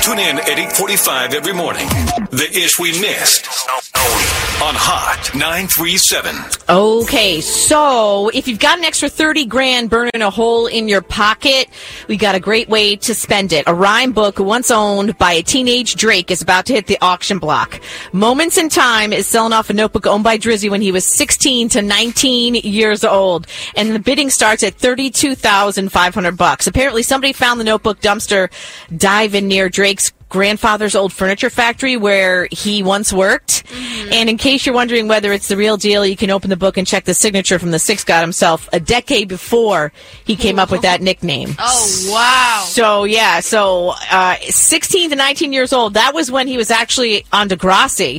Tune in at 8:45 every morning. The Ish We Missed on Hot 937. Okay, so if you've got an extra 30 grand burning a hole in your pocket, we got a great way to spend it. A rhyme book once owned by a teenage Drake is about to hit the auction block. Moments in Time is selling off a notebook owned by Drizzy when he was 16 to 19 years old. And the bidding starts at $32,500. Apparently somebody found the notebook dumpster diving near Drake's grandfather's old furniture factory where he once worked. And in case you're wondering whether it's the real deal, you can open the book and check the signature from the Six God himself a decade before he came up with that nickname. Oh, wow. So 16 to 19 years old, that was when he was actually on Degrassi,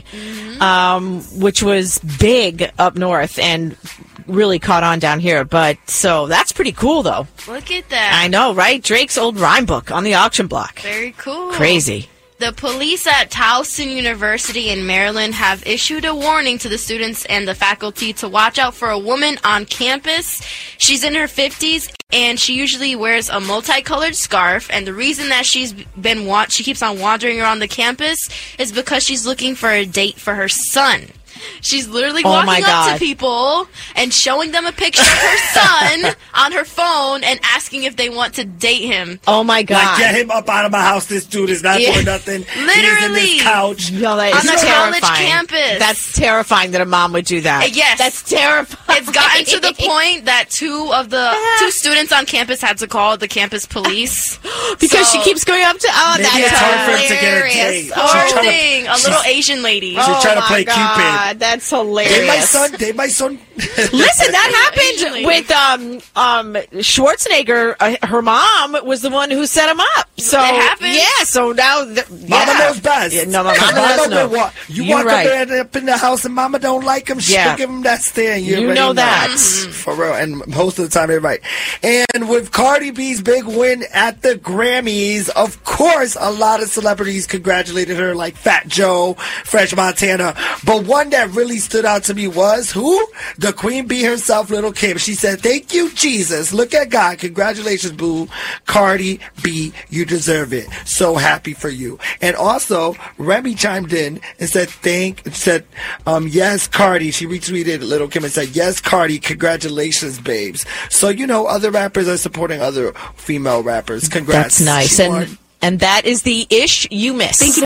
which was big up north and really caught on down here. But so that's pretty cool, though. Look at that. I know, right? Drake's old rhyme book on the auction block. Very cool. Crazy. The police at Towson University in Maryland have issued a warning to the students and the faculty to watch out for a woman on campus. She's in her 50s, and she usually wears a multicolored scarf. And the reason that she keeps on wandering around the campus is because she's looking for a date for her son. She's literally walking up to people and showing them a picture of her son on her phone and asking if they want to date him. Oh, my God. Like, get him up out of my house. This dude is not doing nothing. Literally. He's in this couch. No, that is on the terrifying. college campus. That's terrifying that a mom would do that. Yes. That's terrifying. It's gotten to the point that two students on campus had to call the campus police. Because she keeps going up to, Maybe it's hard for him to get a date. Poor thing. A little Asian lady. She's trying to play Cupid. That's hilarious. Date my son. Listen, that happened with Schwarzenegger. Her mom was the one who set him up. So it happened. Yeah. So now, Mama knows best. Yeah, no, Mama does know. You walk up there up in the house and Mama don't like him. She'll give him that stare. You know that. For real. And most of the time, you're right. And with Cardi B's big win at the Grammys, of course, a lot of celebrities congratulated her, like Fat Joe, French Montana. But one that really stood out to me was who? The Queen Bee herself, Little Kim. She said, "Thank you, Jesus. Look at God. Congratulations, boo. Cardi B, you deserve it. So happy for you." And also, Remy chimed in and said, yes, Cardi. She retweeted Little Kim and said, "Yes, Cardi. Congratulations, babes." So, other rappers are supporting other female rappers. Congrats. That's nice. And that is the Ish You Miss. Thank you.